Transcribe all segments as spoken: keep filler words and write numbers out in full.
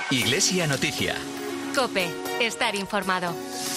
Iglesia Noticia. COPE. Estar informado.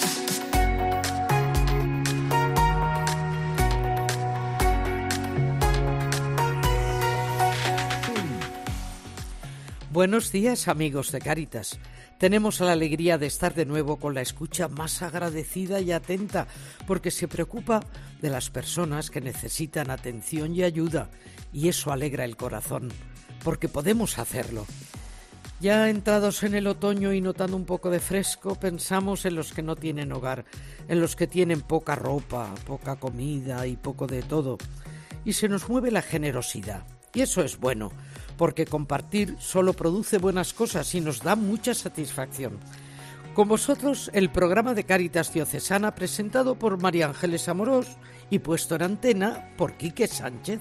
Buenos días, amigos de Cáritas. Tenemos la alegría de estar de nuevo con la escucha más agradecida y atenta, porque se preocupa de las personas que necesitan atención y ayuda, y eso alegra el corazón, porque podemos hacerlo. Ya entrados en el otoño y notando un poco de fresco, pensamos en los que no tienen hogar, en los que tienen poca ropa, poca comida y poco de todo. Y se nos mueve la generosidad, y eso es bueno, porque compartir solo produce buenas cosas y nos da mucha satisfacción. Con vosotros, el programa de Cáritas Diocesana presentado por María Ángeles Amorós y puesto en antena por Quique Sánchez.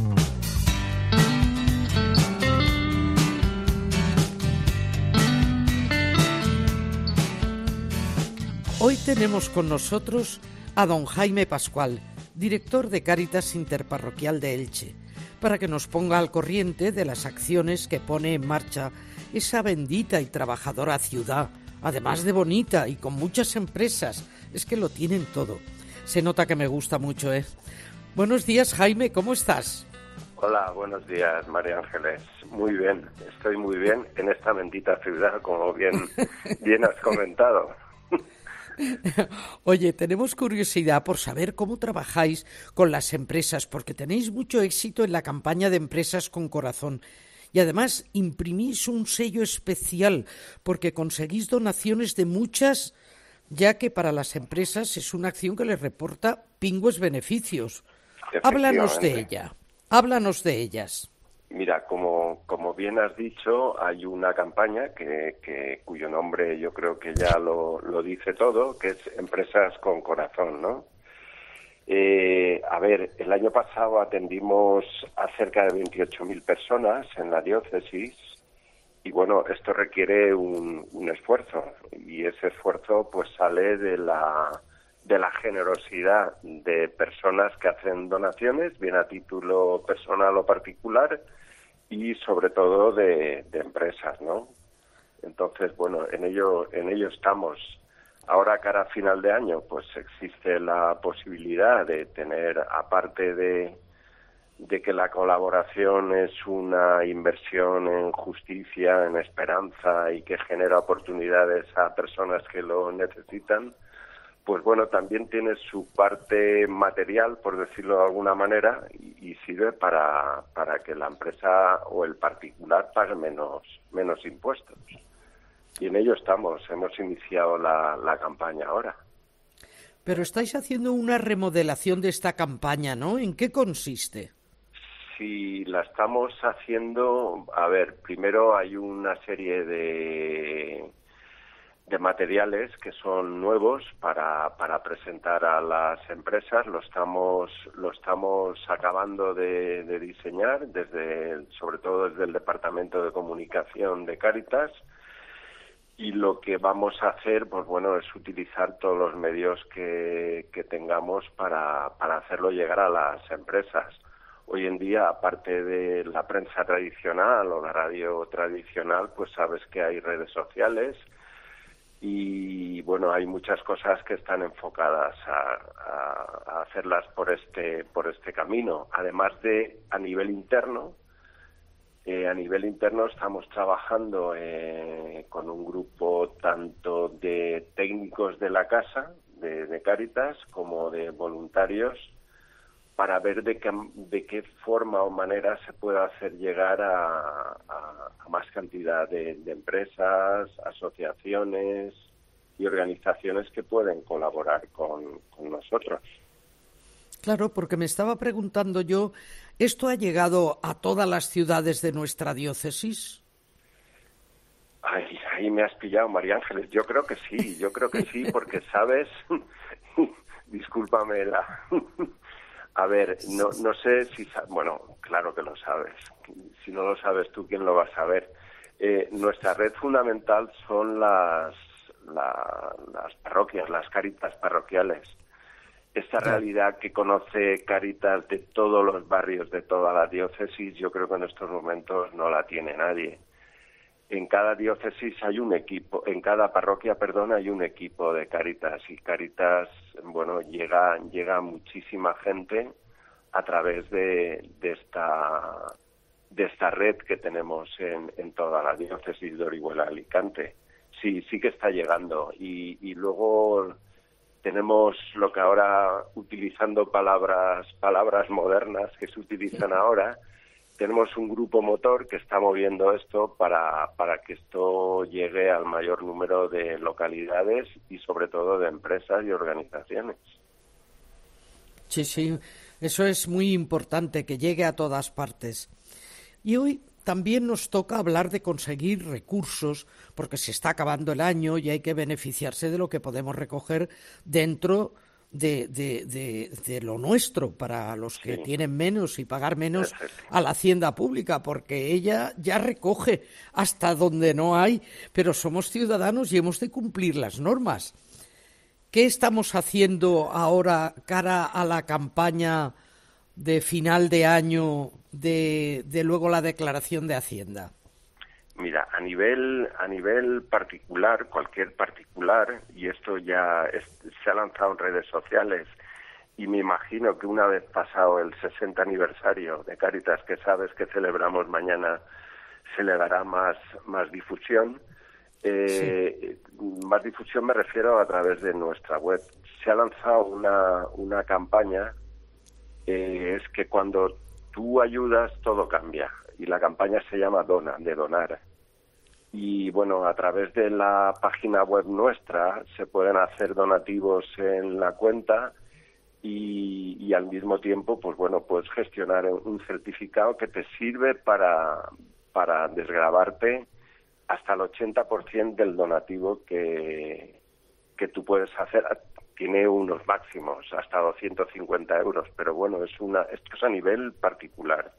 Hoy tenemos con nosotros a don Jaime Pascual, director de Cáritas Interparroquial de Elche, para que nos ponga al corriente de las acciones que pone en marcha esa bendita y trabajadora ciudad, además de bonita y con muchas empresas. Es que lo tienen todo. Se nota que me gusta mucho, ¿eh? Buenos días, Jaime, ¿cómo estás? Hola, buenos días, María Ángeles. Muy bien, estoy muy bien en esta bendita ciudad, como bien, bien has comentado. Oye, tenemos curiosidad por saber cómo trabajáis con las empresas, porque tenéis mucho éxito en la campaña de Empresas con Corazón. Y además imprimís un sello especial, porque conseguís donaciones de muchas, ya que para las empresas es una acción que les reporta pingües beneficios. Háblanos de ella, háblanos de ellas. Mira, como, como bien has dicho, hay una campaña que, que cuyo nombre yo creo que ya lo, lo dice todo, que es Empresas con Corazón, ¿no? Eh, a ver, el año pasado atendimos a cerca de veintiocho mil personas en la diócesis y bueno, esto requiere un, un esfuerzo y ese esfuerzo pues sale de la, de la generosidad de personas que hacen donaciones, bien a título personal o particular, y sobre todo de, de empresas, ¿no? Entonces, bueno, en ello, en ello estamos. Ahora, cara a final de año, pues existe la posibilidad de tener, aparte de, de que la colaboración es una inversión en justicia, en esperanza y que genera oportunidades a personas que lo necesitan, pues bueno, también tiene su parte material, por decirlo de alguna manera, y, y sirve para, para que la empresa o el particular pague menos, menos impuestos. Y en ello estamos, hemos iniciado la, la campaña ahora. Pero estáis haciendo una remodelación de esta campaña, ¿no? ¿En qué consiste? Sí, la estamos haciendo, a ver, primero hay una serie de... de materiales que son nuevos para, para presentar a las empresas. Lo estamos lo estamos acabando de, de diseñar, desde sobre todo desde el Departamento de Comunicación de Cáritas, y lo que vamos a hacer, pues bueno, es utilizar todos los medios que, que tengamos para, para hacerlo llegar a las empresas. Hoy en día, aparte de la prensa tradicional o la radio tradicional, pues sabes que hay redes sociales, y bueno, hay muchas cosas que están enfocadas a, a, a hacerlas por este por este camino. Además de a nivel interno, eh, a nivel interno estamos trabajando eh, con un grupo tanto de técnicos de la casa, de, de Cáritas, como de voluntarios, para ver de qué, de qué forma o manera se puede hacer llegar a, a, a más cantidad de, de empresas, asociaciones y organizaciones que pueden colaborar con, con nosotros. Claro, porque me estaba preguntando yo, ¿esto ha llegado a todas las ciudades de nuestra diócesis? Ay, ahí me has pillado, María Ángeles. Yo creo que sí, yo creo que sí, porque sabes, discúlpame la... A ver, no, no sé si... Bueno, claro que lo sabes. Si no lo sabes tú, ¿quién lo va a saber? Eh, nuestra red fundamental son las, la, las parroquias, las Cáritas parroquiales. Esta realidad que conoce Cáritas de todos los barrios de toda la diócesis, yo creo que en estos momentos no la tiene nadie. en cada diócesis hay un equipo, en cada parroquia, perdón, hay un equipo de Cáritas, y Cáritas, bueno, llega, llega a muchísima gente a través de, de esta de esta red que tenemos en, en toda la diócesis de Orihuela-Alicante. Sí, sí que está llegando. Y, y luego tenemos lo que ahora, utilizando palabras palabras modernas que se utilizan ahora, tenemos un grupo motor que está moviendo esto para, para que esto llegue al mayor número de localidades y sobre todo de empresas y organizaciones. Sí, sí, eso es muy importante, que llegue a todas partes. Y hoy también nos toca hablar de conseguir recursos, porque se está acabando el año y hay que beneficiarse de lo que podemos recoger dentro de, de, de, de lo nuestro, para los que sí. tienen menos y pagar menos a la hacienda pública, porque ella ya recoge hasta donde no hay, pero somos ciudadanos y hemos de cumplir las normas. ¿Qué estamos haciendo ahora cara a la campaña de final de año de, de luego la declaración de Hacienda? Mira, a nivel a nivel particular, cualquier particular, y esto ya es, se ha lanzado en redes sociales, y me imagino que una vez pasado el sesenta aniversario de Cáritas, que sabes que celebramos mañana, se le dará más, más difusión. Eh, sí. Más difusión me refiero a través de nuestra web. Se ha lanzado una, una campaña, eh, es que cuando tú ayudas todo cambia, y la campaña se llama Dona, de donar. Y bueno, a través de la página web nuestra se pueden hacer donativos en la cuenta y, y al mismo tiempo, pues bueno, puedes gestionar un certificado que te sirve para, para desgravarte hasta el ochenta por ciento del donativo que, que tú puedes hacer. Tiene unos máximos, hasta doscientos cincuenta euros, pero bueno, es una, esto es a nivel particular.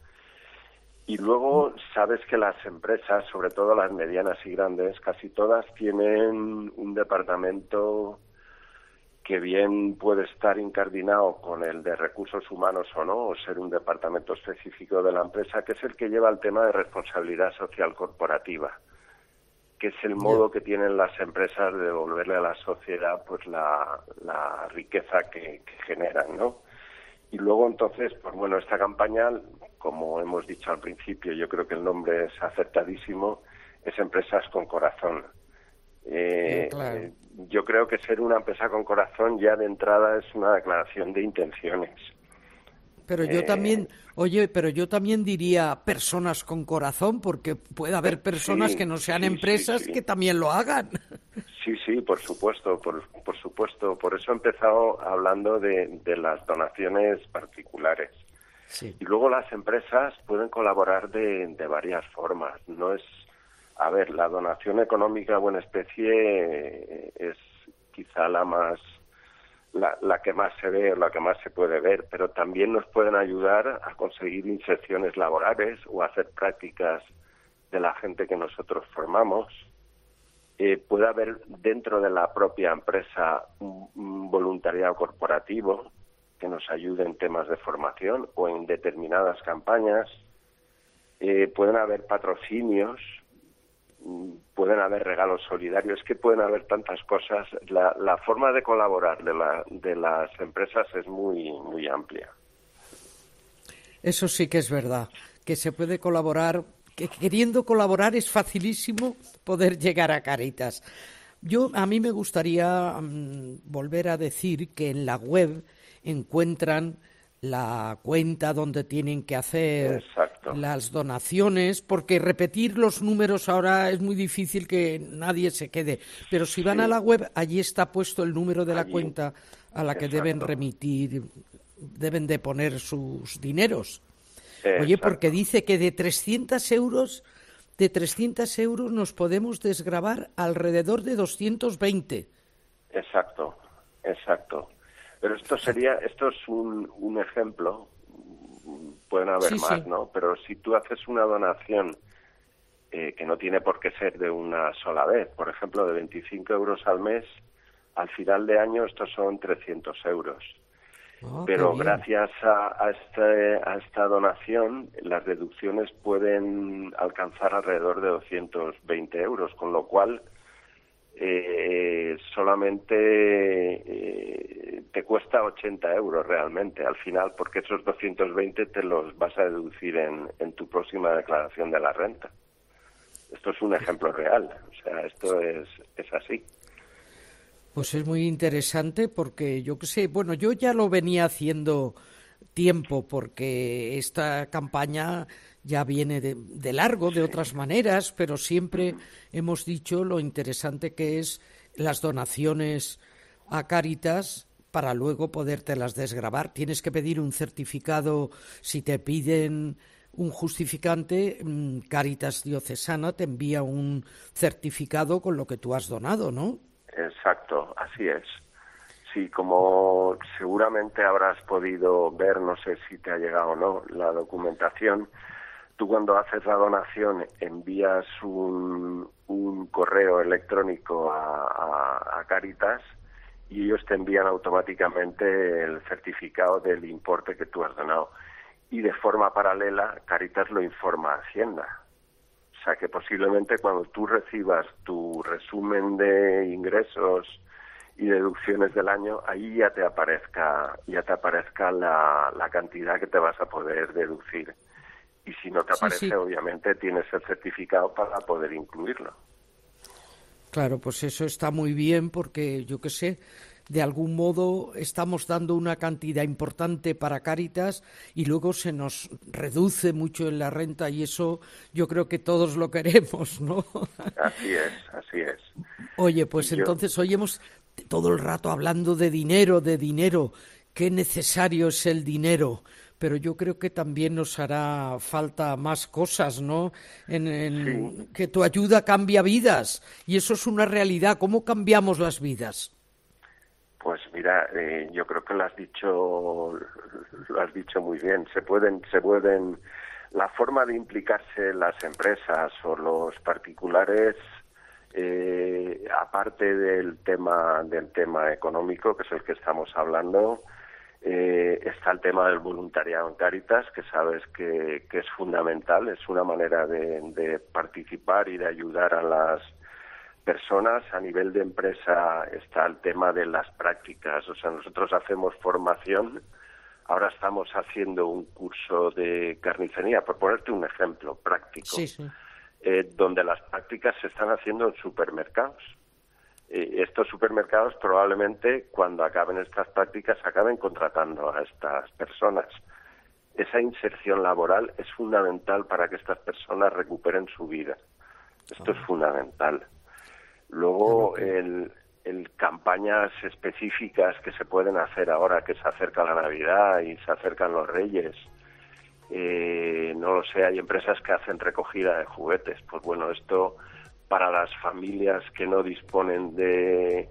Y luego sabes que las empresas, sobre todo las medianas y grandes, casi todas tienen un departamento que bien puede estar incardinado con el de recursos humanos o no, o ser un departamento específico de la empresa, que es el que lleva el tema de responsabilidad social corporativa, que es el modo que tienen las empresas de devolverle a la sociedad pues la, la riqueza que, que generan, ¿no? Y luego entonces, pues bueno, esta campaña, como hemos dicho al principio, yo creo que el nombre es acertadísimo, es Empresas con Corazón. Eh, sí, claro. eh, yo creo que ser una empresa con corazón ya de entrada es una declaración de intenciones. Pero yo eh, también, oye, pero yo también diría personas con corazón, porque puede haber personas sí, que no sean sí, empresas sí, sí. que también lo hagan. Sí, sí, por supuesto, por, por supuesto. Por eso he empezado hablando de, de las donaciones particulares. Sí. Y luego las empresas pueden colaborar de, de varias formas. No es, a ver, la donación económica o en especie es quizá la más, la, la que más se ve o la que más se puede ver, pero también nos pueden ayudar a conseguir inserciones laborales o a hacer prácticas de la gente que nosotros formamos. Eh, puede haber dentro de la propia empresa un, un voluntariado corporativo que nos ayude en temas de formación o en determinadas campañas. Eh, pueden haber patrocinios, pueden haber regalos solidarios, es que pueden haber tantas cosas. La, la forma de colaborar de, la, de las empresas es muy, muy amplia. Eso sí que es verdad, que se puede colaborar. Que queriendo colaborar es facilísimo poder llegar a Cáritas. Yo, a mí me gustaría um, volver a decir que en la web encuentran la cuenta donde tienen que hacer Exacto. las donaciones, porque repetir los números ahora es muy difícil que nadie se quede. Pero si van sí. a la web, allí está puesto el número de la allí. cuenta a la que Exacto. deben remitir, deben de poner sus dineros. Exacto. Oye, porque dice que de trescientos euros, de trescientos euros nos podemos desgravar alrededor de doscientos veinte. Exacto, exacto. Pero esto sería, esto es un, un ejemplo, pueden haber sí, más, sí. ¿no? Pero si tú haces una donación eh, que no tiene por qué ser de una sola vez, por ejemplo, de veinticinco euros al mes, al final de año estos son trescientos euros. Oh, pero gracias a, a, este, a esta donación las deducciones pueden alcanzar alrededor de doscientos veinte euros, con lo cual eh, solamente eh, te cuesta ochenta euros realmente al final, porque esos doscientos veinte te los vas a deducir en, en tu próxima declaración de la renta. Esto es un ejemplo real, o sea, esto es, es así. Pues es muy interesante porque yo qué sé, bueno, yo ya lo venía haciendo tiempo porque esta campaña ya viene de, de largo, de otras maneras, pero siempre hemos dicho lo interesante que es las donaciones a Cáritas para luego podértelas desgravar. Tienes que pedir un certificado, si te piden un justificante, Cáritas Diocesana te envía un certificado con lo que tú has donado, ¿no? Exacto, así es. Sí, como seguramente habrás podido ver, no sé si te ha llegado o no, la documentación, tú cuando haces la donación envías un, un correo electrónico a, a, a Cáritas y ellos te envían automáticamente el certificado del importe que tú has donado. Y de forma paralela, Cáritas lo informa a Hacienda. O sea que posiblemente cuando tú recibas tu resumen de ingresos y deducciones del año, ahí ya te aparezca, ya te aparezca la, la cantidad que te vas a poder deducir. Y si no te aparece, sí, sí. obviamente tienes el certificado para poder incluirlo. Claro, pues eso está muy bien porque, yo qué sé, de algún modo estamos dando una cantidad importante para Cáritas y luego se nos reduce mucho en la renta y eso yo creo que todos lo queremos, ¿no? Así es, así es. Oye, pues y entonces yo... hoy hemos todo el rato hablando de dinero, de dinero, qué necesario es el dinero, pero yo creo que también nos hará falta más cosas, ¿no? En, en sí. Que tu ayuda cambia vidas y eso es una realidad. ¿Cómo cambiamos las vidas? Pues mira, eh, yo creo que lo has dicho, lo has dicho muy bien. Se pueden, se pueden, la forma de implicarse las empresas o los particulares, eh, aparte del tema, del tema económico, que es el que estamos hablando, eh, está el tema del voluntariado en Cáritas, que sabes que, que es fundamental, es una manera de, de participar y de ayudar a las personas. A nivel de empresa está el tema de las prácticas, o sea, nosotros hacemos formación, ahora estamos haciendo un curso de carnicería, por ponerte un ejemplo práctico, sí, sí. Eh, donde las prácticas se están haciendo en supermercados. Eh, estos supermercados probablemente cuando acaben estas prácticas acaben contratando a estas personas. Esa inserción laboral es fundamental para que estas personas recuperen su vida. Esto oh. es fundamental. Luego, el, el campañas específicas que se pueden hacer ahora que se acerca la Navidad y se acercan los Reyes. Eh, no lo sé, hay empresas que hacen recogida de juguetes. Pues bueno, esto para las familias que no disponen de,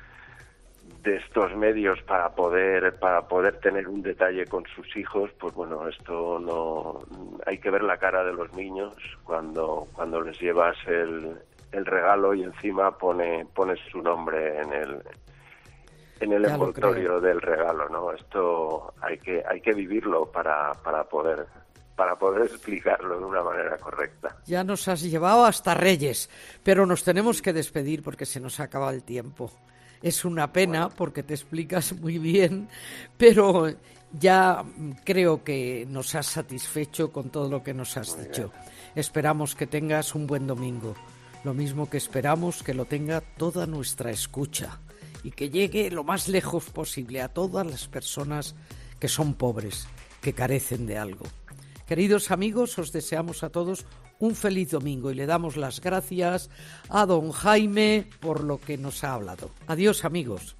de estos medios para poder para poder tener un detalle con sus hijos, pues bueno, esto no hay que ver la cara de los niños cuando cuando les llevas el el regalo y encima pone pones su nombre en el en el envoltorio del regalo, ¿no? Esto hay que hay que vivirlo para para poder para poder explicarlo de una manera correcta. Ya nos has llevado hasta Reyes, pero nos tenemos que despedir porque se nos acaba el tiempo. Es una pena bueno. porque te explicas muy bien, pero ya creo que nos has satisfecho con todo lo que nos has muy dicho. Bien. Esperamos que tengas un buen domingo. Lo mismo que esperamos que lo tenga toda nuestra escucha y que llegue lo más lejos posible a todas las personas que son pobres, que carecen de algo. Queridos amigos, os deseamos a todos un feliz domingo y le damos las gracias a don Jaime por lo que nos ha hablado. Adiós, amigos.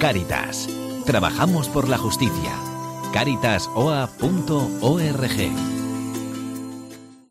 Cáritas. Trabajamos por la justicia. cáritas o a punto org